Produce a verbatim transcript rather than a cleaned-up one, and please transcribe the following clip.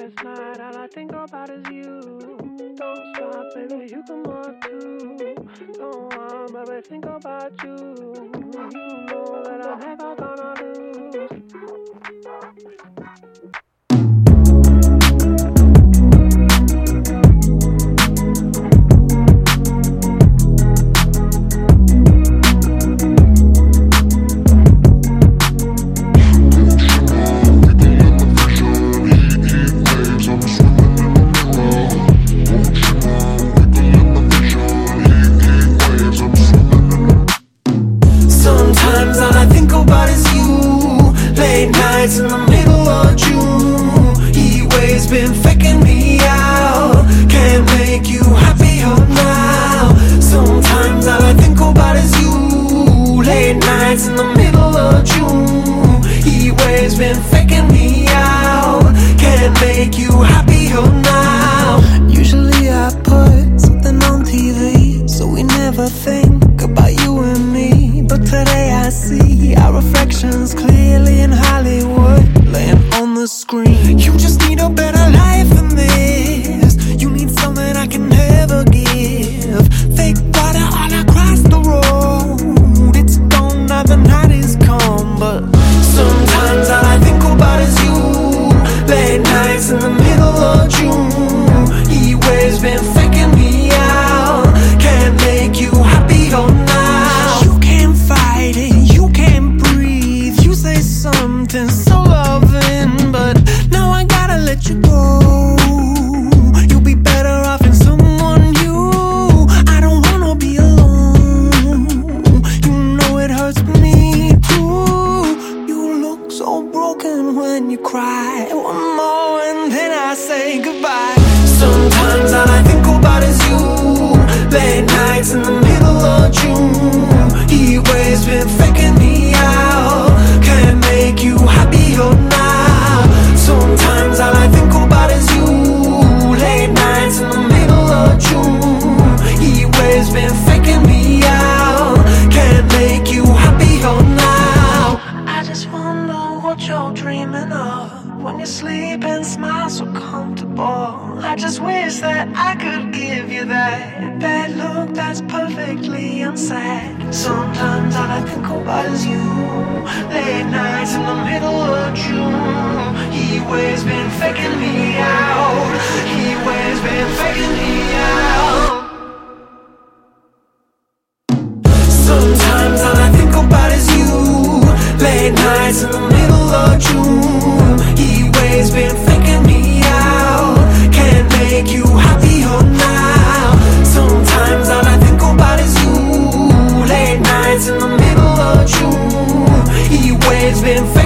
last night, all I think about is you. Don't stop, baby, you can walk too. Go on, baby, think about you. You know that I'm never gonna lose. Sometimes all I think about is you. Late nights in the middle of June. Heat waves been faking me out. Can't make you happier now. Sometimes all I think about is you. Late nights in the middle of June. Heat waves been faking me out. Can't make you happier now. Usually I put something on T V, so we never think about you and me. But today I see our reflections clearly in Hollywood, laying on the screen. You just need a better life than this. You need something I can never give. Fake water all across the road. It's gone now, the night is come. But sometimes all I think about is you. Late nights in the middle of June. Heat waves been faking me out. Can't make you happier now. You can't fight it, you can't breathe. You say something so loving, but now I gotta let you go. You'll be better off in someone new. I don't wanna be alone. You know it hurts me too. You look so broken when you cry. One more and then I say goodbye. Sometimes all I think about is you. Late nights in the middle of June. Heat waves been faking me out. Can't make you happier now. Sometimes all I think about is you. Late nights in the middle of June. Heat waves been faking me out. Can't make you happier now. I just wonder what you're dreaming of when you sleep and smile so comfortable. I just wish that I could give you that bad look that's perfectly unsaid. Sometimes all I think about is you. Late nights in the middle of June. Heat waves been faking me out. Heat waves been faking me out. Sometimes all I think about is you. Late nights in the middle of June. Heat waves been faking me out. Can't make you happier now. Sometimes all I think about is you. Late nights in the middle of June. Heat waves been faking